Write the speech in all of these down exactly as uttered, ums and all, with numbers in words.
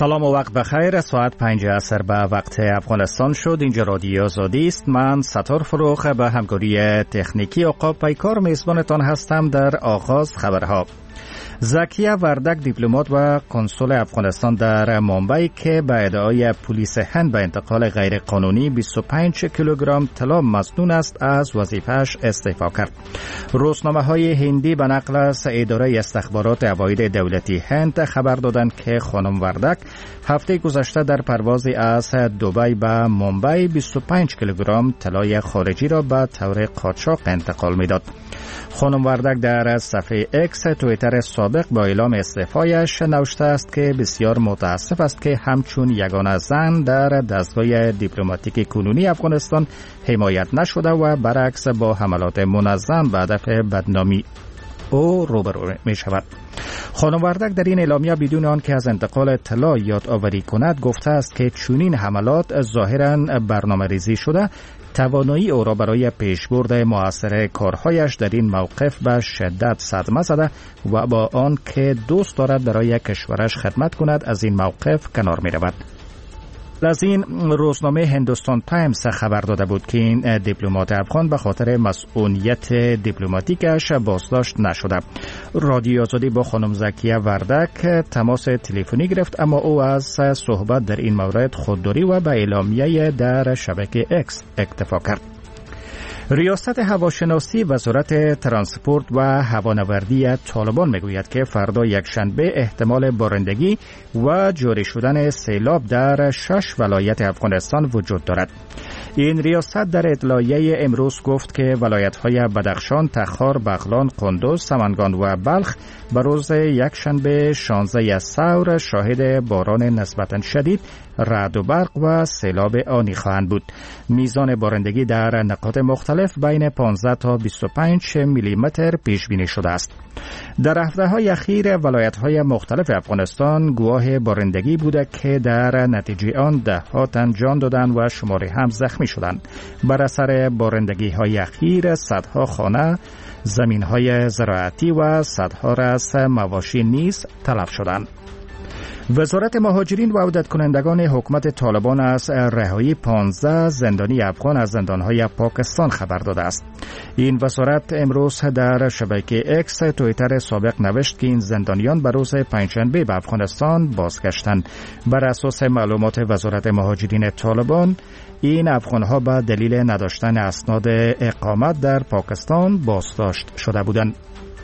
سلام و وقت بخیر. ساعت پنج عصر به وقت افغانستان شد. اینجا رادیو آزادی است. من ستار فروخ به همکاری تکنیکی عقاب پیکار میزبانتان هستم. در آغاز خبرها: زکیه وردک دیپلمات و کنسول افغانستان در مومبای که به ادعای پلیس هند به انتقال غیر قانونی بیست و پنج کیلوگرم طلا مسنون است از وظیفه‌اش استعفا کرد. روزنامه های هندی به نقل از اداره استخبارات عواید دولتی هند خبر دادند که خانم وردک هفته گذشته در پروازی از دبی به مومبای بیست و پنج کیلوگرم طلای خارجی را به طور قاچاق انتقال می‌داد. خانم وردک در صفحه اکس توییتر سابق با اعلام استعفایش نوشته است که بسیار متاسف است که همچون یگانه زن در دستگاه دیپلماتیک کنونی افغانستان حمایت نشده و برعکس با حملات منظم به هدف بدنامی او روبرو می شود. خانم وردک در این اعلامیه بدون آن که از انتقال طلا یادآوری کند گفته است که چنین حملات ظاهراً برنامه ریزی شده توانایی او را برای پیشبرد موثر کارهایش در این موقف به شدت صدمه زده و با آن که دوست دارد برای کشورش خدمت کند از این موقف کنار می رود. از این روزنامه هندوستان تایمز خبر داده بود که این دیپلمات افغان به خاطر مسئولیت دیپلماتیکش بازداشت نشده. رادیو آزادی با خانم زکیه وردک تماس تلفنی گرفت اما او از صحبت در این مورد خودداری و به اعلامیه در شبکه اکس اکتفا کرد. ریاست هواشناسی وزارت ترانسپورت و هوانوردی طالبان میگوید که فردا یکشنبه احتمال بارندگی و جاری شدن سیلاب در شش ولایت افغانستان وجود دارد. این ریاست در اطلاعیه امروز گفت که ولایت‌های بدخشان، تخار، بغلان، قندوز، سمنگان و بلخ به روز یکشنبه شانزده ثور شاهد باران نسبتاً شدید، رعد و برق و سیلاب آنی خواهند بود. میزان بارندگی در نقاط مختلف بین پانزده تا بیست و پنج میلی متر پیش بینی شده است. در هفته‌های اخیر ولایت‌های مختلف افغانستان گواه بارندگی بوده که در نتیجه آن ده‌ها تن جان دادند و شماری هم زخمی شدند. بر اثر بارندگی‌های اخیر صدها خانه، زمین‌های زراعتی و صدها رأس مواشی نیز تلف شدند. وزارت مهاجرین و عودت کنندگان حکومت طالبان از رهایی پانزده زندانی افغان از زندانهای پاکستان خبر داده است. این وزارت امروز در شبکه اکس توییتر سابق نوشت که این زندانیان به روز پنجشنبه به افغانستان بازگشتند. بر اساس معلومات وزارت مهاجرین طالبان این افغانها به دلیل نداشتن اسناد اقامت در پاکستان بازداشت شده بودند.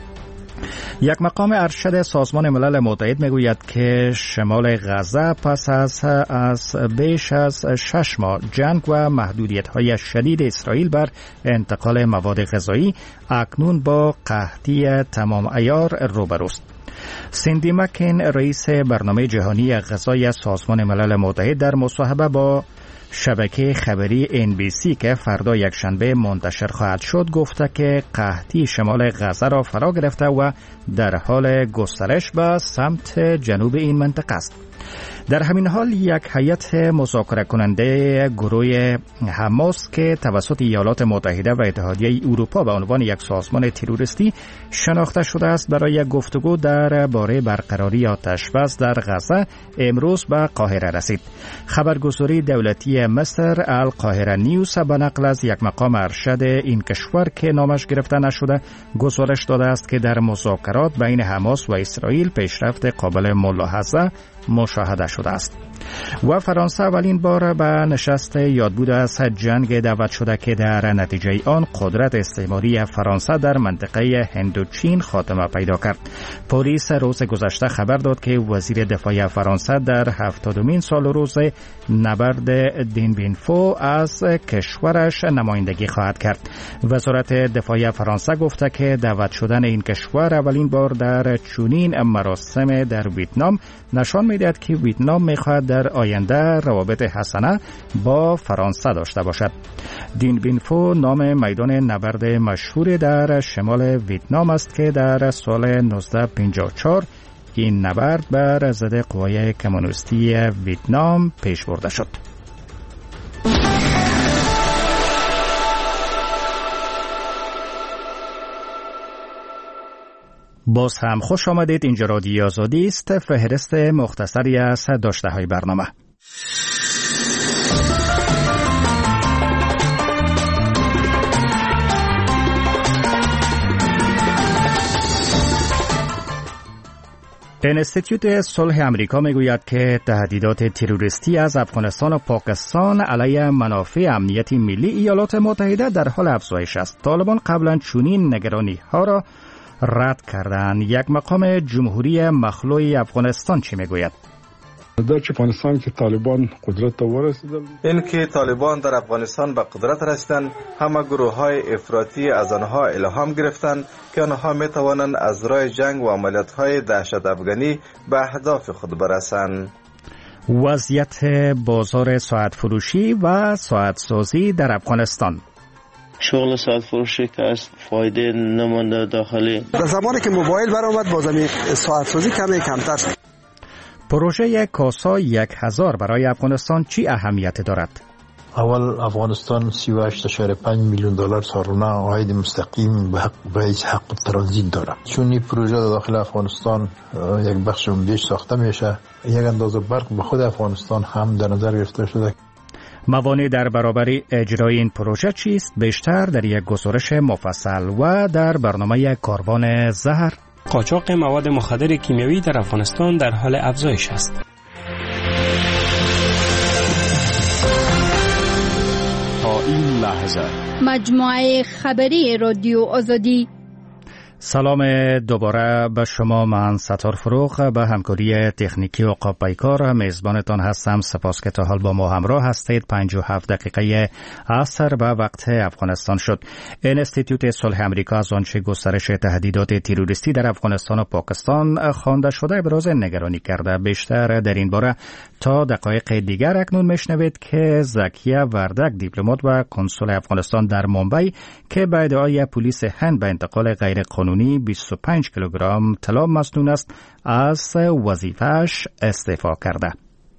یک مقام ارشد سازمان ملل متحد میگوید که شمال غزه پس از از بیش از شش ماه جنگ و محدودیت‌های شدید اسرائیل بر انتقال مواد غذایی اکنون با قحطی تمام عیار روبروست. سیندی مکین رئیس برنامه جهانی غذای سازمان ملل متحد در مصاحبه با شبکه خبری ان بی سی که فردا یکشنبه منتشر خواهد شد گفته که قحطی شمال غزه را فرا گرفته و در حال گسترش به سمت جنوب این منطقه است. در همین حال یک هیئت مذاکره کننده گروه حماس که توسط ایالات متحده و اتحادیه اروپا به عنوان یک سازمان تروریستی شناخته شده است برای گفتگو درباره برقراری آتش‌بس در غزه امروز به قاهره رسید. خبرگزاری دولتی مصر القاهره نیوز به نقل از یک مقام ارشد این کشور که نامش گرفته نشده گزارش داده است که در مذاکرات بین حماس و اسرائیل پیشرفت قابل ملاحظه مشاهده شده است. و فرانسه اولین بار به نشست یادبود از جنگ دعوت شده که در نتیجه آن قدرت استعماری فرانسه در منطقه هندوچین خاتمه پیدا کرد. پلیس روز گذشته خبر داد که وزیر دفاع فرانسه در هفتادمین سال روز نبرد دینبینفو از کشورش نمایندگی خواهد کرد. وزارت دفاع فرانسه گفته که دعوت شدن این کشور اولین بار در چنین مراسم در ویتنام نشان می‌دهد که ویتنام می‌خواهد در آینده روابط حسنه با فرانسه داشته باشد. دینبینفو نام میدان نبرد مشهور در شمال ویتنام است که در سال نوزده پنجاه و چهار این نبرد بر ضد قوای کمونیستی ویتنام پیش برده شد. باز هم خوش آمدید. اینجا رادیو آزادی است. فهرست مختصری از داشته های برنامه. انستیتوت صلح امریکا میگوید که تهدیدات تروریستی از افغانستان و پاکستان علیه منافع امنیتی ملی ایالات متحده در حال افزایش است. طالبان قبلا چنین نگرانی ها را رد کردند. یک مقام جمهوری مخلوع افغانستان چی میگوید؟ در افغانستان که طالبان قدرت ورسیدن، این که طالبان در افغانستان به قدرت رسیدن، همه گروه های افراطی از آنها الهام گرفتند که آنها می توانند از راه جنگ و عملیات های دهشت افغانی به اهداف خود برسند. وضعیت بازار ساعت فروشی و ساعت سازی در افغانستان. شغل ساعت فروشی که از فایده نمانده داخلی. در زمانی که موبایل برآمد بازم ساعت سازی کمی کمتر شد. پروژه کاسا یک هزار برای افغانستان چی اهمیت دارد؟ اول افغانستان سی و هشت اشاره پنج میلیون دلار سالانه عاید مستقیم به حق به حق ترانزیت دارد. چون این پروژه در داخل افغانستان یک بخش عمده‌اش ساخته میشه، یک اندازه برق به خود افغانستان هم در نظر گرفته شده. موانع در برابر اجرای این پروژه چیست؟ بیشتر در یک گزارش مفصل و در برنامه کاروان زهر. قاچاق مواد مخدر کیمیایی در افغانستان در حال افزایش است. تا این لحظه مجموعه خبری رادیو آزادی. سلام دوباره به شما. من ستار فروغ به همکاری تکنیکی و قاب پیکار میزبانتان هستم. سپاس که تا حال با ما همراه هستید. پنج و هفت دقیقه عصر به وقت افغانستان شد. انستیتوت صلح امریکا از آنچه گسترش تهدیدات تروریستی در افغانستان و پاکستان خوانده شده ابراز نگرانی کرده. بیشتر در این باره تا دقایق دیگر اکنون میشنوید که زکیه وردک، دیپلمات و کنسول افغانستان در مومبای که به ادعای پلیس هند به انتقال غیر قانونی بیست و پنج کیلوگرم طلا مسنون است، از وظیفه‌اش استعفا کرده.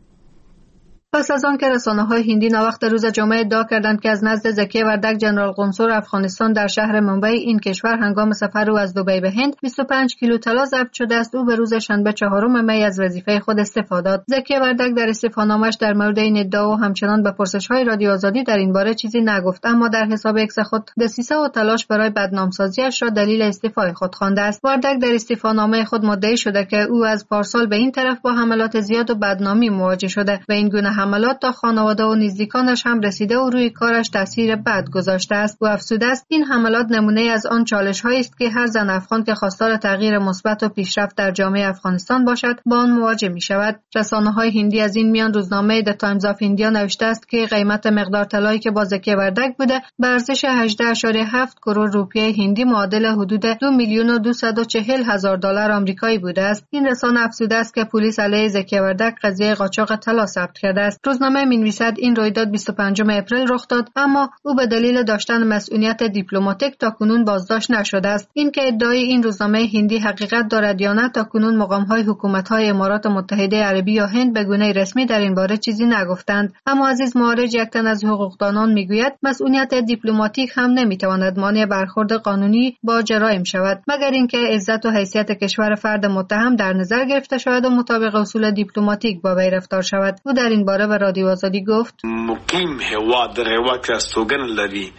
پس از آن که رسانه‌های هندی ناوقت روز جمعه ادعا کردند که از نزد زکیه وردک، جنرال قنصل افغانستان در شهر مومبای این کشور، هنگام سفر او از دبی به هند بیست و پنج کیلو طلا ضبط شده است، او به روز شنبه چهارم می از وظیفه خود استعفا داد. زکیه وردک در استعفانامه‌اش در مورد این ادعا و همچنان به پرسش‌های رادیو آزادی در این باره چیزی نگفت، اما در حساب ایکس خود دسیسه و تلاش برای بدنامسازی‌اش را دلیل استعفای خود خوانده است. وردک در استعفانامه خود مدعی شده که او از پارسال به این طرف با حملات زیاد و بدنامی مواجه شده و این گونه حملات تا خانواده و نزدیکانش هم رسیده و روی کارش تاثیر بد گذاشته است. او افزوده است این حملات نمونه از آن چالش‌هایی است که هر زن افغان که خواستار تغییر مثبت و پیشرفت در جامعه افغانستان باشد با آن مواجه می‌شود. رسانه‌های هندی از این میان روزنامه د تایمز آف ایندیا نوشته است که قیمت مقدار طلایی که با زکیه وردک بوده به ارزش هجده اشاره هفت کرور روپیه هندی معادل حدود دو میلیون و دویست و چهل هزار دلار آمریکایی بوده است. این رسانه افزوده است که پلیس علیه زکیه وردک قضیه قاچاق طلا ثبت کرده است. روزنامه می‌نویسد این رویداد بیست و پنجم اپریل رخ داد، اما او به دلیل داشتن مسئولیت دیپلماتیک تاکنون بازداشت نشده است. این که ادعای این روزنامه هندی حقیقت دارد یا نه، تاکنون مقام‌های حکومت‌های امارات متحده عربی یا هند به گونه رسمی در این باره چیزی نگفتند. اما عزیز معارج، یک تن از حقوقدانان میگوید مسئولیت دیپلماتیک هم نمی‌تواند مانع برخورد قانونی با جرایم شود، مگر اینکه عزت و حیثیت کشور فرد متهم در نظر گرفته شود و مطابق اصول دیپلماتیک با وی رفتار شود. او در این باره به رادیو آزادی گفت مقیم هوا در هوا که استوگن لري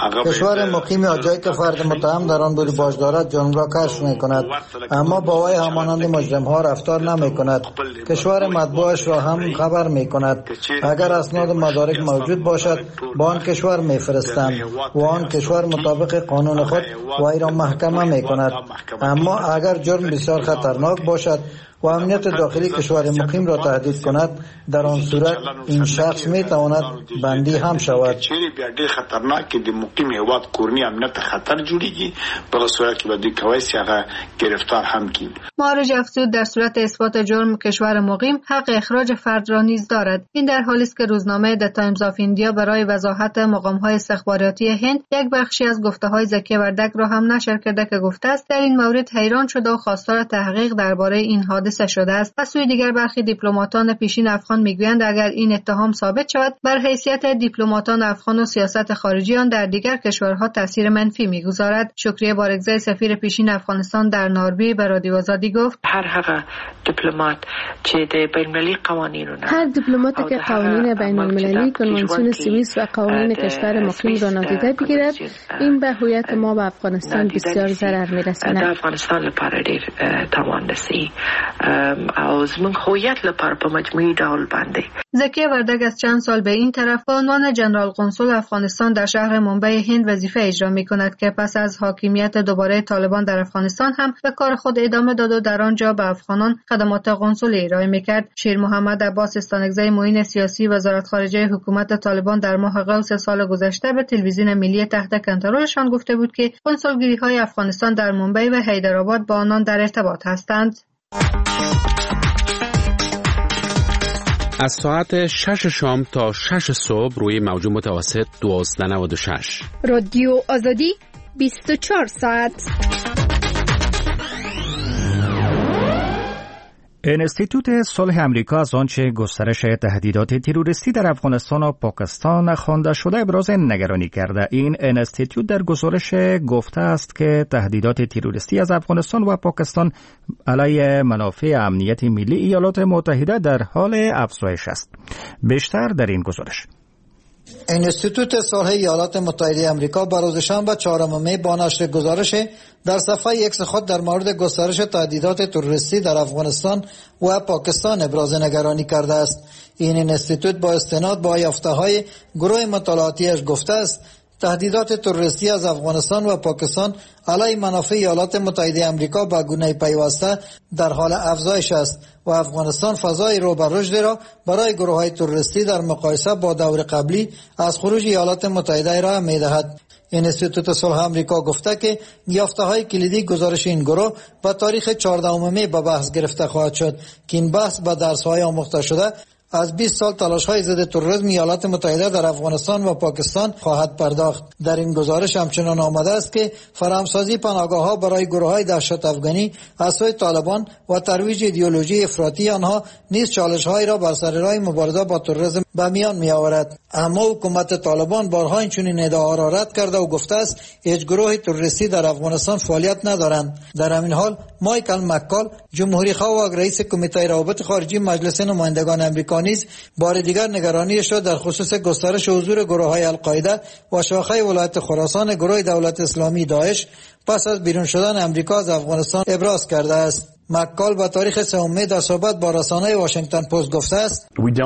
کشور مقیم یا جایی که فرد متهم در آن بوری باش دارد جرم را کشف می کند، اما با وی همانند مجرم ها رفتار نمی کند. کشور مطبوعش را هم خبر می کند. اگر اسناد مدارک موجود باشد با آن کشور می فرستند و آن کشور مطابق قانون خود وی را محکمه می کند. اما اگر جرم بسیار خطرناک باشد و امنیت داخلی کشور مقیم را تهدید کند، در آن صورت این شخص می تواند بندی هم شود. چیرې بیا ډېر خطرناک کې د مقیم هیواد کورنی امنیت خطر جوړیږي، په صورت کې به د کوي هغه گرفتار هم کیږي. معارج افزود در صورت اثبات جرم کشور مقیم حق اخراج فرد را نیز دارد. این در حالی است که روزنامه د تایمز آف ایندیا برای وضاحت مقام‌های استخباراتی هند یک بخشی از گفته‌های زکیه وردک را هم نشر کرده که گفته است در این مورد حیران شده و خواستار تحقیق درباره این حادثه حادثه شده است. از سوی دیگر برخی دیپلماتان پیشین افغان میگویند اگر این اتهام ثابت شود بر حیثیت دیپلماتان افغان و سیاست خارجی آن در دیگر کشورها تاثیر منفی میگذارد. شکریه بارگزای سفیر پیشین افغانستان در ناربی به رادیو آزادی گفت هر هغه دیپلمات چې د بین‌المللي قوانینو نه هر دیپلماتی که قوانین بین‌المللی، کنوانسیون سوئیس و قوانین کشور مقیم را نادیده بگیرد، این به هویت ما و افغانستان بسیار ضرر می‌رساند. افغانستان لپاره ډیر تاوان رسي او زموږ هویت لپاره په مجموعي ډول باندې. زکیه وردگ از چند سال به این طرف به عنوان جنرال قنسول افغانستان در شهر منبع هند وظیفه اجرا می‌کند که پس از حاکمیت دوباره طالبان در افغانستان هم به کار خود ادامه داد و در آنجا به افغانان خدمات قنسولی ارائه می‌کرد. شیر محمد عباس استانگزی معین سیاسی وزارت خارجه حکومت طالبان در ماه قوس سال گذشته به تلویزیون ملی تحت کنترلشان گفته بود که قنسولگری‌های افغانستان در منبع و حیدرآباد با آنان در ارتباط هستند. از ساعت شش شام تا شش صبح روی موج متوسط دوازده نود و شش رادیو آزادی بیست و چهار ساعت. انستیتوت صلح امریکا از آنچه گسترش تهدیدات تروریستی در افغانستان و پاکستان خوانده شده ابراز نگرانی کرده. این انستیتوت در گزارش گفته است که تهدیدات تروریستی از افغانستان و پاکستان علیه منافع امنیتی ملی ایالات متحده در حال افزایش است. بیشتر در این گزارش. انستیتوت صلح ایالات متحده آمریکا به روز شنبه چهارم می با نشر گزارش در صفحه ایکس خود در مورد گسترش تهدیدات تروریستی در افغانستان و پاکستان ابراز نگرانی کرده است. این انستیتوت با استناد به یافته‌های گروه مطالعاتیش گفته است تهدیدات تروریستی از افغانستان و پاکستان علیه منافع ایالات متحده آمریکا به گونه پیوسته در حال افزایش است و افغانستان فضای رو به رشد را برای گروه‌های تروریستی در مقایسه با دور قبلی از خروج ایالات متحده را می‌دهد. انستیتوت صلح آمریکا گفته که یافته‌های کلیدی گزارش این گروه با تاریخ چهاردهم می به بحث گرفته خواهد شد که این بحث با درس‌های آموخته شده از بیست سال تلاش‌های ضد تروریسم ایالات متحده در افغانستان و پاکستان خواهد پرداخت. در این گزارش همچنان آمده است که فراهمسازی پناهگاه‌ها برای گروه‌های دهشت افغانی از سوی طالبان و ترویج ایدئولوژی افراطی آنها نیز چالش‌هایی را بر سر راه مبارزه با تروریسم به میان می‌آورد. اما حکومت طالبان بارها این چنین ادعاها را رد کرده و گفته است هیچ گروه تروریستی در افغانستان فعالیت ندارند. در همین حال مایکل مکال جمهوری‌خواه و رئیس کمیته روابط خارجی مجلس نمایندگان آمریکا نیز بار دیگر نگرانیش را در خصوص گسترش حضور گروه‌های القاعده و شاخه ولایت خراسان گروه دولت اسلامی داعش پس از بیرون شدن آمریکا از افغانستان ابراز کرده است. مکال با تاریخ سوم می در صحبت با رسانه واشنگتن پست گفته است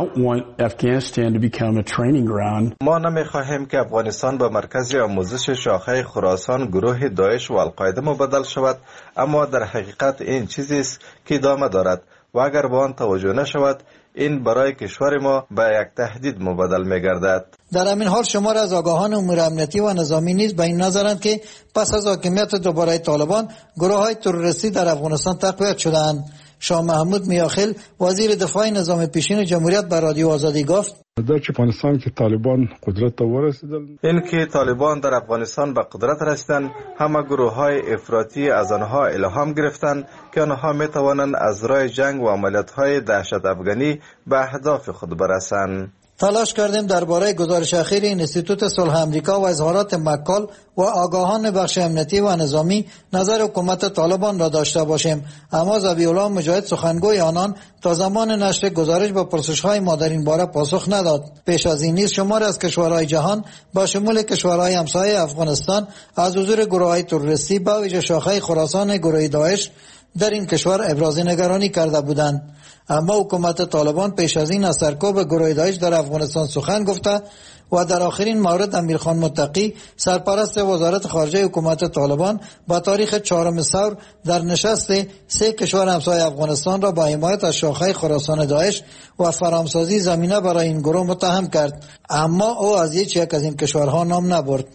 ما نمی‌خواهیم که افغانستان به مرکز آموزش شاخه خراسان گروه داعش و القاعده مبدل شود، اما در حقیقت این چیزی است که ادامه دارد و اگر به آن توجه نشود این برای کشور ما به یک تهدید مبدل می‌گردد. در همین حال شمار از آگاهان امور امنیتی و نظامی نیز به این نظرند که پس از حاکمیت دوباره طالبان گروه‌های تروریستی در افغانستان تقویت شده‌اند. شاه محمود میاخیل وزیر دفاع نظام پیشین جمهوریت به رادیو آزادی گفت در افغانستان که طالبان قدرت ورسیدند، این که طالبان در افغانستان به قدرت رسیدند همه گروه‌های افراطی از آنها الهام گرفتند که آنها می‌توانند از راه جنگ و عملیات‌های دهشت افغانی به اهداف خود برسند. تلاش کردیم درباره گزارش اخیر انستیتوت صلح آمریکا و اظهارات مکال و آگاهان بخش امنیتی و نظامی نظر حکومت طالبان را داشته باشیم، اما ذبیح الله مجاهد سخنگوی آنان تا زمان نشر گزارش به پرسش‌های ما در این باره پاسخ نداد. پیش از این نیز شمار از کشورهای جهان با شمول کشورهای همسایه افغانستان از حضور گروه‌های تروریستی به ویژه شاخه خراسان گروه داعش در این کشور ابراز نگرانی کرده بودند. اما حکومت طالبان پیش از این از سرکوب گروه داعش در افغانستان سخن گفته و در آخرین مورد امیرخان متقی سرپرست وزارت خارجه حکومت طالبان با تاریخ چهارم ثور در نشست سه کشور همسایه افغانستان را با حمایت از شاخه خراسان داعش و فرامسازی زمینه برای این گروه متهم کرد، اما او از هیچ یک از این کشورها نام نبرد.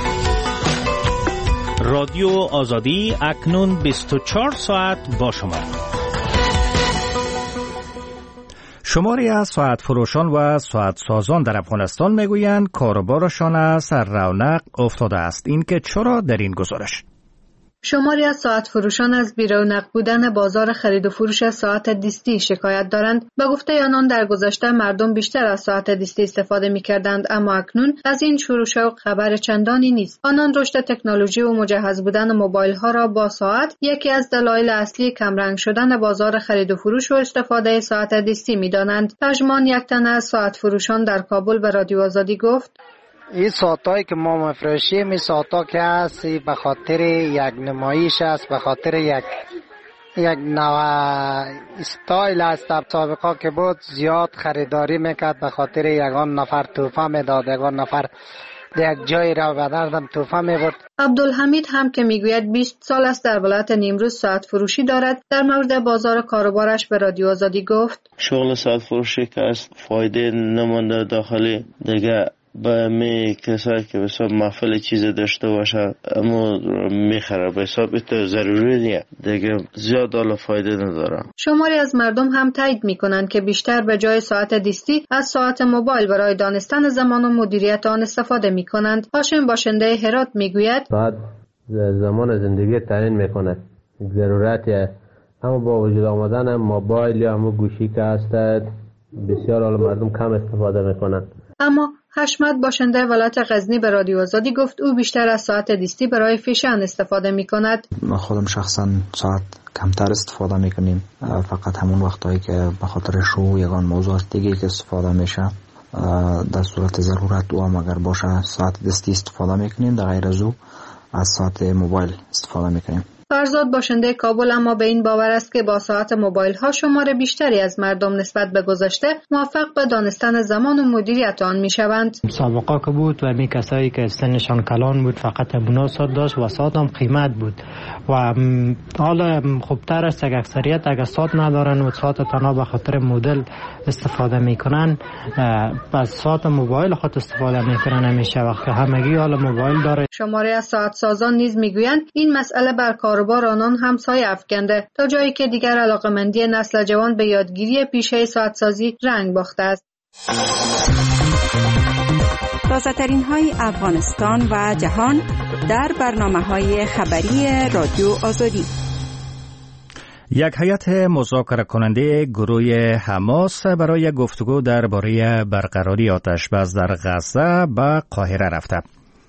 رادیو آزادی اکنون بیست و چهار ساعت با شما. شماری از ساعت فروشان و ساعت سازان در افغانستان میگویند کاروبارشان از رونق افتاده است. این که چرا در این گزارش شماری از ساعت فروشان از بی‌رونق بودن بازار خرید و فروش ساعت دستی شکایت دارند. به گفته آنان در گذشته مردم بیشتر از ساعت دستی استفاده می‌کردند، اما اکنون از این شور و شوق خبر چندانی نیست. آنان رشد تکنولوژی و مجهز بودن موبایل‌ها را با ساعت یکی از دلایل اصلی کمرنگ شدن بازار خرید و فروش و استفاده ساعت دستی می‌دانند. پژمان یک تن از ساعت فروشان در کابل به رادیو آزادی گفت: این ساعتایی که ما میفروشیم این ساعتا که هست به خاطر یک نمایش است، به خاطر یک یک نوع استایل است. در سابقا که بود زیاد خریداری میکرد، به خاطر یگان نفر توفه میداد، یگان نفر یک جایی را به دردم توفه میبرد. عبدالحمید هم که میگوید بیست سال است در ولایت نیمروز ساعت فروشی دارد، در مورد بازار کاروبارش به رادیو آزادی گفت: شغل ساعت فروشی که است فایده نمانده داخلی دیگه به می کسایی که به حساب محفل چیز داشته باشه اما میخره، به حساب تو ضروری نیه دیگه، زیاد حالا فایده نداره. شماری از مردم هم تایید میکنند که بیشتر به جای ساعت دستی از ساعت موبایل برای دانستن زمان و مدیریت آن استفاده میکنند. هاشم باشنده هرات میگوید: ساعت زمان زندگی تعیین میکنه، ضرورتیه، اما با وجود آمدن موبایل یا همون گوشی که هست بسیار حالا مردم کم استفاده میکنن. اما حشمت باشنده ولایت غزنی به رادیو آزادی گفت او بیشتر از ساعت دستی برای فیشن استفاده می کند. ما خودم شخصا ساعت کمتر استفاده می کنیم، فقط همون وقتایی که به خاطر شو یگان موضوع دیگه که استفاده میشه در صورت ضرورت او هم اگر باشه ساعت دستی استفاده می کنیم، در غیر از او از ساعت موبایل استفاده می کنیم. فرزاد باشنده کابل اما به این باور است که با ساعت موبایل ها شمار بیشتری از مردم نسبت به گذشته موفق به دانستن زمان و مدیریت آن می شوند. سابقا که بود و می کسایی که سنشان کلان بود فقط همونا ساعت داشت و ساعت هم قیمت بود و حالا خوبتر است اگر اکثریت اگر ساعت ندارن و ساعت تنها به خاطر مدل استفاده میکنن، از ساعت موبایل خود استفاده میکنن همیشه وقت همگی حالا موبایل داره. شماری از ساعت سازان نیز میگویند این مسئله بر کاروبار آنان هم سایه افکنده، تا جایی که دیگر علاقمندی نسل جوان به یادگیری پیشه ساعت سازی رنگ باخته است. تازه ترین های افغانستان و جهان در برنامه های خبری رادیو آزادی. یک هیئت مذاکره کننده گروه حماس برای گفتگو درباره برقراری آتش‌بس در غزه به قاهره رفته.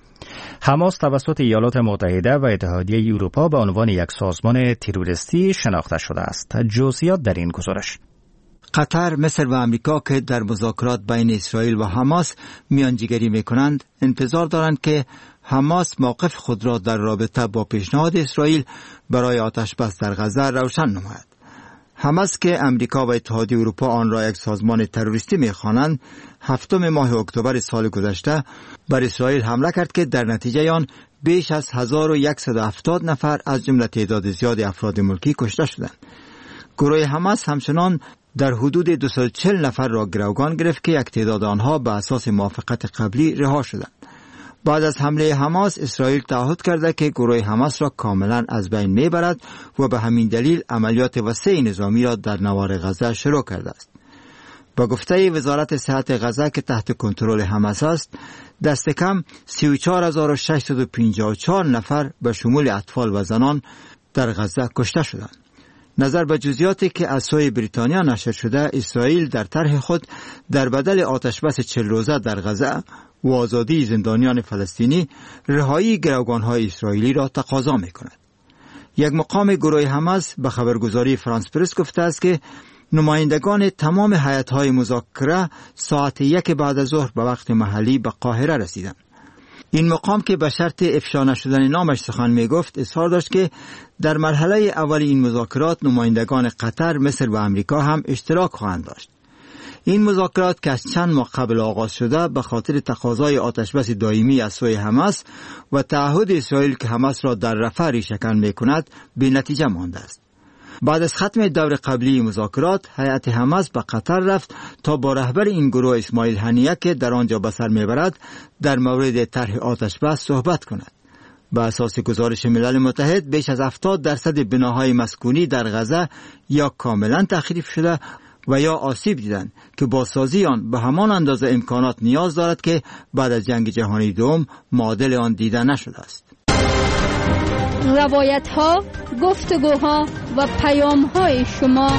حماس توسط ایالات متحده و اتحادیه اروپا به عنوان یک سازمان تروریستی شناخته شده است. جزئیات در این گزارش. قطر، مصر و امریکا که در مذاکرات بین اسرائیل و حماس میانجیگری میکنند، انتظار دارند که حماس موقف خود را در رابطه با پیشنهاد اسرائیل برای آتش‌بس در غزه روشن نماید. حماس که امریکا و اتحادیه اروپا آن را یک سازمان تروریستی می‌خوانند، هفتم ماه اکتبر سال گذشته بر اسرائیل حمله کرد که در نتیجه آن بیش از هزار و صد و هفتاد نفر از جمله تعداد زیادی افراد ملکی کشته شدند. گروه حماس همچنان در حدود دویست و چهل نفر را گروگان گرفت که یک تعداد آنها به اساس موافقت قبلی رها شدند. بعد از حمله حماس، اسرائیل تعهد کرده که گروه حماس را کاملا از بین میبرد و به همین دلیل عملیات وسیع نظامی را در نوار غزه شروع کرده است. با گفته وزارت صحت غزه که تحت کنترل حماس است، دست کم سی و چهار هزار و ششصد و پنجاه و چهار نفر به شمول اطفال و زنان در غزه کشته شدند. نظر به جزئیاتی که از سوی بریتانیا نشر شده، اسرائیل در طرح خود در بدل آتش‌بس چهل روزه در غزه و آزادی زندانیان فلسطینی، رهایی گروگان‌های اسرائیلی را تقاضا می‌کند. یک مقام گروه حماس به خبرگزاری فرانس پرس گفته است که نمایندگان تمام هیئت‌های مذاکره ساعت یک بعد از ظهر به وقت محلی به قاهره رسیدند. این مقام که به شرط افشا نشدن نامش سخن میگفت، اصرار داشت که در مرحله اول این مذاکرات نمایندگان قطر، مصر و امریکا هم اشتراک خواهند داشت. این مذاکرات که از چند ماه قبل آغاز شده به خاطر تقاضای آتش‌بس دائمی از سوی حماس و تعهد اسرائیل که حماس را در رفح ریشه‌کن می‌کند به نتیجه مانده است. بعد از ختم دور قبلی مذاکرات، هیئت حماس به قطر رفت تا با رهبر این گروه اسماعیل هنیه که در آنجا به سر میبرد در مورد طرح آتش‌بس صحبت کند. به اساس گزارش ملل متحد، بیش از هفتاد درصد بناهای مسکونی در غزه یا کاملا تخریب شده و یا آسیب دیدند که بازسازی آن به همان اندازه امکانات نیاز دارد که بعد از جنگ جهانی دوم معادل آن دیده نشده است. روایت ها، گفتگوها و پیام های شما.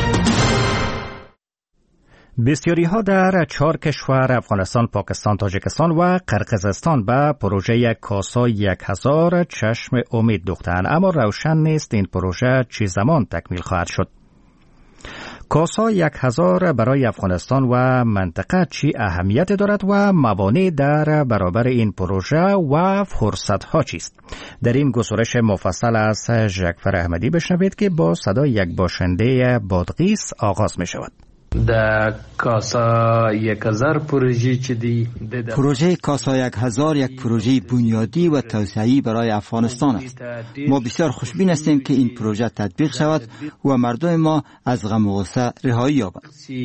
بسیاری ها در چهار کشور افغانستان، پاکستان، تاجیکستان و قرقیزستان به پروژه کاسا یک هزار چشم امید دوختند، اما روشن نیست این پروژه چه زمان تکمیل خواهد شد. کاسا یک هزار برای افغانستان و منطقه چی اهمیت دارد و موانع در برابر این پروژه و فرصت ها چیست؟ در این گزارش مفصل از جعفر احمدی بشنوید که با صدای یک باشنده بادغیس آغاز می شود. د کاسا یک هزار پروژه چی دی پروژه کاسا یک هزار یک پروژه بنیادی و توسعه‌ای برای افغانستان است. ما بسیار خوشبین هستیم که این پروژه تطبیق شود و مردم ما از غم و غصه رهایی یابند.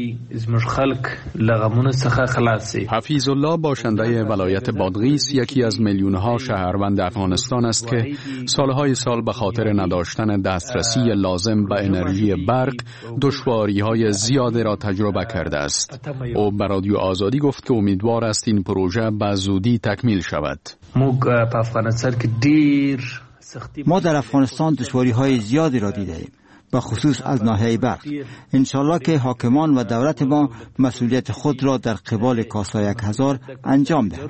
حفیظ الله باشنده ولایت بادغیس یکی از میلیون‌ها شهروند افغانستان است که سالهای سال به خاطر نداشتن دسترسی لازم به انرژی برق دشواری‌های زیادی را تجربه کرده است. او به رادیو آزادی گفت که امیدوار است این پروژه به زودی تکمیل شود. ما در افغانستان دشواری‌های زیادی را دیده‌ایم، به خصوص از ناحیه برق. انشالله که حاکمان و دولت ما مسئولیت خود را در قبال کاسا یک هزار انجام دهند.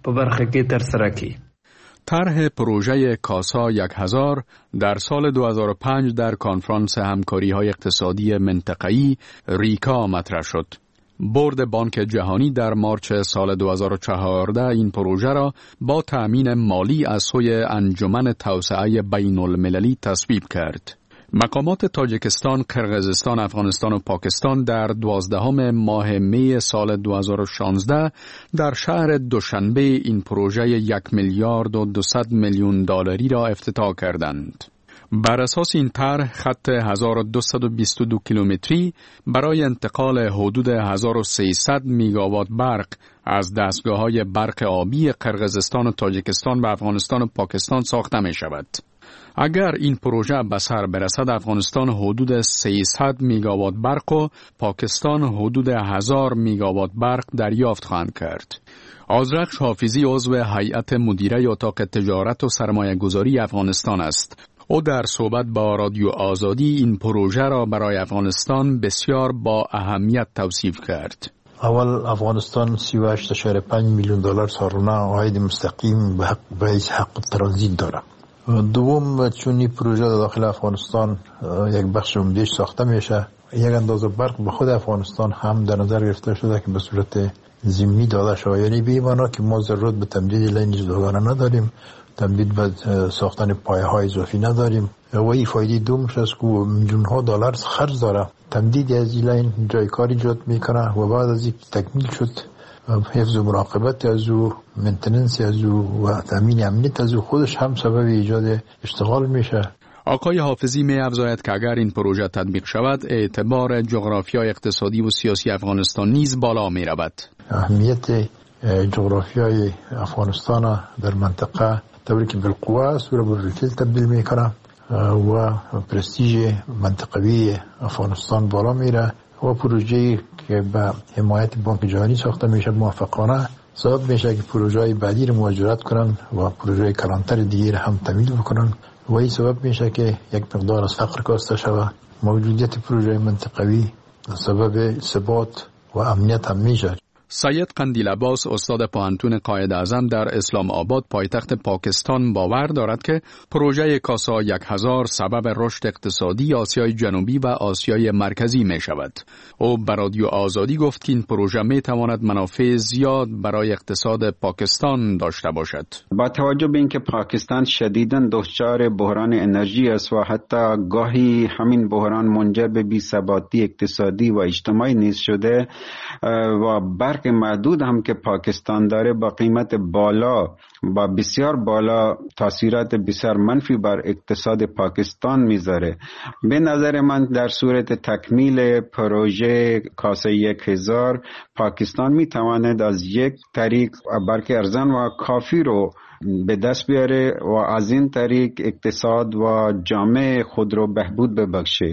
طرح پروژه کاسا یک هزار در سال دو هزار و پنج در کنفرانس همکاری‌های اقتصادی منطقه‌ای ریکا مطرح شد. بورد بانک جهانی در مارچ سال دو هزار و چهارده این پروژه را با تأمین مالی از سوی انجمن توسعه بین المللی تصویب کرد. مقامات تاجیکستان، قرقیزستان، افغانستان و پاکستان در دوازدهم ماه می سال دو هزار و شانزده در شهر دوشنبه این پروژه یک میلیارد و دویست میلیون دلاری را افتتاح کردند. بر اساس این طرح خط هزار و دویست و بیست و دو کیلومتری برای انتقال حدود هزار و سیصد میگاوات برق از دستگاه‌های برق آبی قرقیزستان و تاجیکستان به افغانستان و پاکستان ساخته می شود. اگر این پروژه به سر برسد، افغانستان حدود سیصد میگاوات برق و پاکستان حدود هزار میگاوات برق دریافت خواهند کرد. آذرخش حافظی عضو هیئت مدیره اتاق تجارت و سرمایه گذاری افغانستان است. او در صحبت با رادیو آزادی این پروژه را برای افغانستان بسیار با اهمیت توصیف کرد. اول افغانستان سی و هشت ممیز پنج میلیون دلار سالانه عاید مستقیم به حق بیس حق ترانزیت دارد. دوم، چون این پروژه در داخل افغانستان یک بخش عمده‌اش ساخته میشه، یک اندازه برق به خود افغانستان هم در نظر گرفته شده که به صورت ضمنی داده شود، یعنی به این معنا که ما ضرورت به تمدید لین جداگانه نداریم، تمدید به ساختن پایه های اضافی نداریم و این فایده دومش است که میلیون ها دلار خرج داره. تمدید از این لین جای کار ایجاد میکنه و بعد از اینکه تکمیل شد حفظ و مراقبت از او، منتننس از او و تامین امنیت از او خودش هم سبب ایجاد اشتغال میشه. آقای حافظی می افزاید که اگر این پروژه تطبیق شود، اعتبار جغرافیای اقتصادی و سیاسی افغانستان نیز بالا می رود. اهمیت جغرافیای افغانستان در منطقه طوری که بالقوه صورت بالفعل تبدیل میکنه و پرستیژ منطقوی افغانستان بالا میره و پروژه‌ای که به حمایت بانک جهانی ساخته میشه موفقانه سبب میشه که پروژه‌های بعدی رو مهاجرت کنن و پروژه کلانتر دیگر هم تمویل بکنن و این سبب میشه که یک مقدار از فقر کاسته شود. موجودیت پروژه منطقوی سبب ثبات و امنیت هم میشه. سید قندیل عباس، استاد پوهنتون قائد اعظم در اسلام آباد پایتخت پاکستان، باور دارد که پروژه کاسا یک هزار سبب رشد اقتصادی آسیای جنوبی و آسیای مرکزی می شود. او به رادیو آزادی گفت که این پروژه می تواند منافع زیاد برای اقتصاد پاکستان داشته باشد. با توجه به اینکه پاکستان شدیداً دچار بحران انرژی است و حتی گاهی همین بحران منجر به بی‌ثباتی اقتصادی و اجتماعی نیز شده و برق محدود هم که پاکستان داره با قیمت بالا با بسیار بالا تاثیرات بسیار منفی بر اقتصاد پاکستان میذاره. به نظر من در صورت تکمیل پروژه کاسا یک هزار پاکستان میتواند از یک طریق برق ارزان و کافی رو به دست بیاره و از این طریق اقتصاد و جامعه خود رو بهبود ببخشه.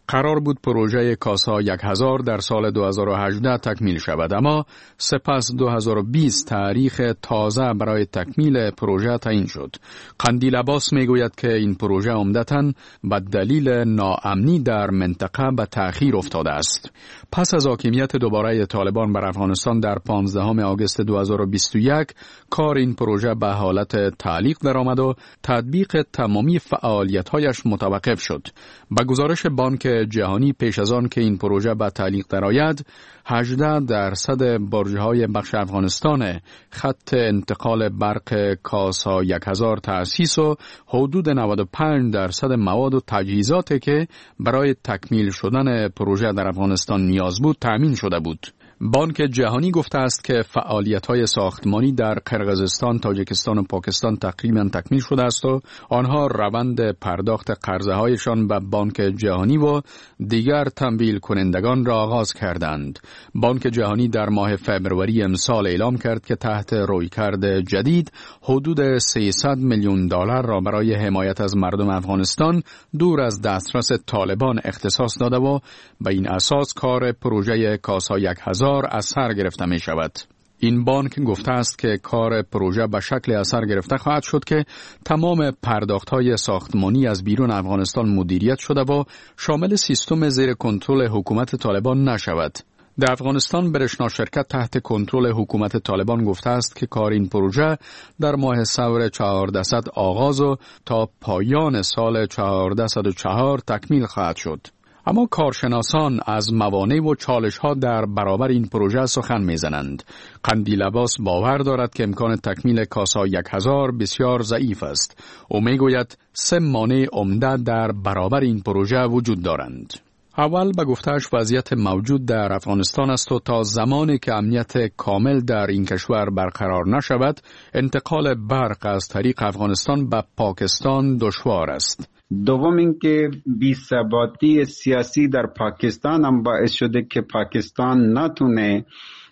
قرار بود پروژه کاسا یک هزار در سال دو هزار و هجده تکمیل شود، اما سپس دو هزار و بیست تاریخ تازه برای تکمیل پروژه تعیین شد. قندیل عباس میگوید که این پروژه عمدتاً به دلیل ناامنی در منطقه به تأخیر افتاده است. پس از حاکمیت دوباره طالبان بر افغانستان در پانزدهم آگوست دو هزار و بیست و یک، کار این پروژه به حالت تعلیق درآمد و تطبیق تمامی فعالیت‌هایش متوقف شد. با گزارش بانک جهانی پیش از آن که این پروژه به تعلیق درآید، هجده درصد برج‌های بخش افغانستان خط انتقال برق کاسا یک هزار تأسیس و حدود نود و پنج درصد مواد و تجهیزاتی که برای تکمیل شدن پروژه در افغانستان نیاز بود تأمین شده بود. بانک جهانی گفته است که فعالیت‌های ساختمانی در قرقیزستان، تاجیکستان و پاکستان تقریباً تکمیل شده است و آنها روند پرداخت قرضه‌هایشان به بانک جهانی و دیگر تمویل کنندگان را آغاز کردند. بانک جهانی در ماه فبروری امسال اعلام کرد که تحت رویکرد جدید حدود سیصد میلیون دلار را برای حمایت از مردم افغانستان دور از دسترس طالبان اختصاص داده و به این اساس کار پروژه کاسا یک هزار از سر گرفته می شود. این بانک گفته است که کار پروژه به شکل اثر گرفته خواهد شد که تمام پرداخت‌های ساختمانی از بیرون افغانستان مدیریت شده و شامل سیستم زیر کنترل حکومت طالبان نشود. در افغانستان برشنا شرکت تحت کنترل حکومت طالبان گفته است که کار این پروژه در ماه ثور چهاردهصد آغاز و تا پایان سال چهاردهصد و چهار تکمیل خواهد شد. اما کارشناسان از موانع و چالش‌ها در برابر این پروژه سخن می‌زنند. قندیل عباس باور دارد که امکان تکمیل کاسا یک هزار بسیار ضعیف است. او می‌گوید سه مانع عمده در برابر این پروژه وجود دارند. اول به گفته‌اش وضعیت موجود در افغانستان است و تا زمانی که امنیت کامل در این کشور برقرار نشود، انتقال برق از طریق افغانستان به پاکستان دشوار است. دوم اینکه بی‌ثباتی سیاسی در پاکستان هم باعث شده که پاکستان نتونه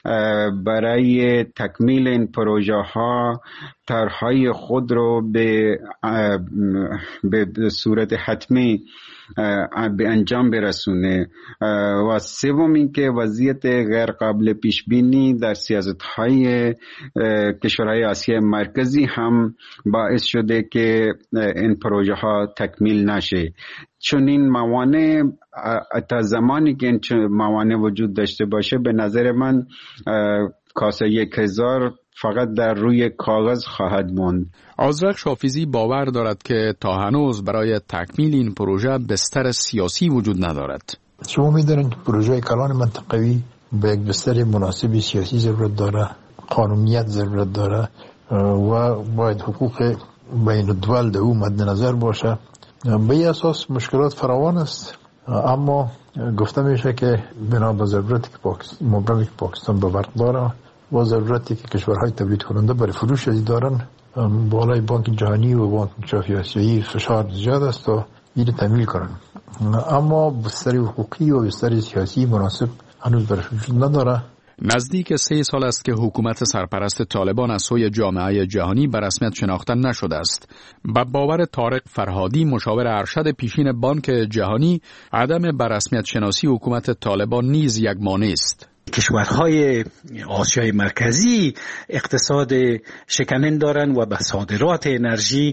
برای تکمیل این پروژه ها طرحهای خود رو به به صورت حتمی به انجام برسونه. و سوم اینکه وضعیت غیر قابل پیش بینی در سیاست‌های کشورهای آسیای مرکزی هم باعث شده که این پروژه ها تکمیل نشه. چون این موانع تا زمانی که این موانع وجود داشته باشه، به نظر من کاسا یک هزار فقط در روی کاغذ خواهد ماند. آزرق شافیزی باور دارد که تا هنوز برای تکمیل این پروژه بستر سیاسی وجود ندارد. شما می‌دانید که پروژه کلان منطقوی به یک بستر مناسب سیاسی ضرورت داره، قانونیت ضرورت داره و باید حقوق بین الدول در او مد نظر باشه. به این اساس مشکلات فراوان است، اما گفته میشه که بنا به ضرورتی که پاکستان مبرمی که پاکستان به برق داره و ضرورتی که کشورهای تولید کننده برای فروش از دارن، بالای بانک جهانی و بانک شافی آسیایی فشار زیاد است تا این تمویل کنن. اما بستر حقوقی و بستر سیاسی مناسب هنوز برش وجود نداره. نزدیک سه سال است که حکومت سرپرست طالبان از سوی جامعه جهانی به رسمیت شناخته نشده است. با باور طارق فرهادی، مشاور ارشد پیشین بانک جهانی، عدم به رسمیت شناسی حکومت طالبان نیز یک مانع است. کشورهای آسیای مرکزی اقتصاد شکنن دارن و به صادرات انرژی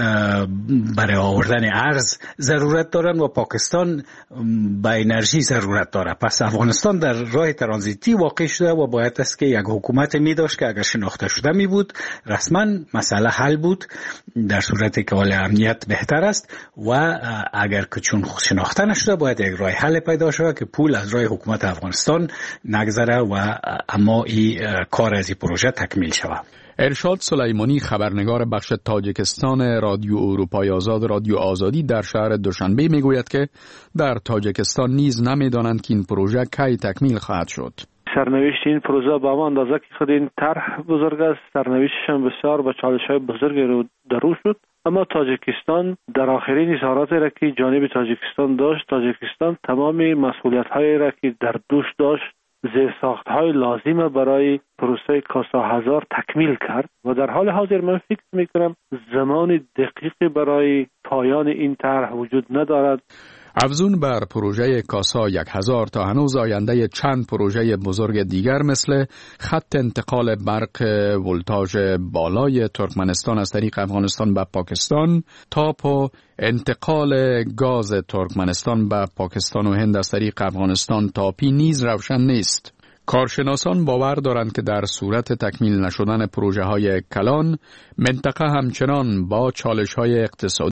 برای آوردن ارز ضرورت دارن و پاکستان به انرژی ضرورت داره. پس افغانستان در راه ترانزیتی واقع شده و باید است که یک حکومت می داشت که اگر شناخته شده می بود رسما مسئله حل بود، در صورتی که حال امنیت بهتر است. و اگر که چون شناخته نشده باید یک راه حل پیدا شود که پول از راه حکومت افغانستان نگذره و اما این کار از این پروژه تکمیل شود. ارشاد سلیمانی، خبرنگار بخش تاجیکستان رادیو اروپای آزاد رادیو آزادی در شهر دوشنبه میگوید که در تاجیکستان نیز نمیدانند که این پروژه کی تکمیل خواهد شد. سرنوشت این پروژه به ما اندازه که خود این طرح بزرگ است، سرنوشتش هم بسیار با چالش‌های بزرگی رو درو شد. اما تاجیکستان در آخرین اظهاراتی را که جانب تاجیکستان داشت، تاجیکستان تمام مسئولیت‌هایی را که در دوش داشت، زیرساخت‌های لازم برای پروسه کاسا هزار تکمیل کرد و در حال حاضر من فکر می‌کنم زمان دقیقی برای پایان این طرح وجود ندارد. افزون بر پروژه کاسا یک هزار تا هنوز آینده چند پروژه بزرگ دیگر مثل خط انتقال برق ولتاژ بالای ترکمنستان از طریق افغانستان به پاکستان، تاپ و انتقال گاز ترکمنستان به پاکستان و هند از طریق افغانستان تاپی نیز روشن نیست. کارشناسان باور دارند که در صورت تکمیل نشدن پروژه های کلان، منطقه همچنان با چالش های اقتصادی